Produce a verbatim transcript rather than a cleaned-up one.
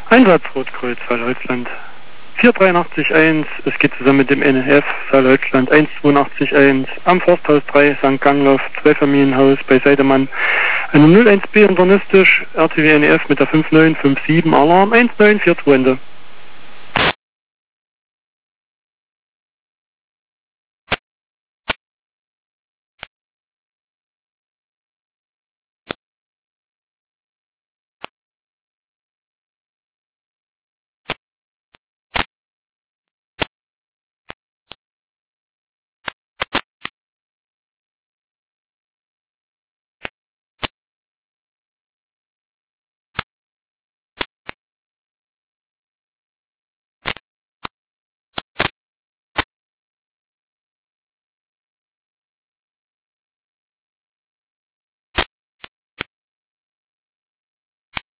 Einsatz Rotkreuz, Saardeutschland. vier drei acht eins, es geht zusammen mit dem N F, Saardeutschland eins zwei acht eins, am Forsthaus drei, Sankt Gangloff, Zweifamilienhaus bei Seidemann. Eine null eins B internistisch, R T W N F mit der fünf neun fünf sieben, Alarm eins neun vier zwei Ende.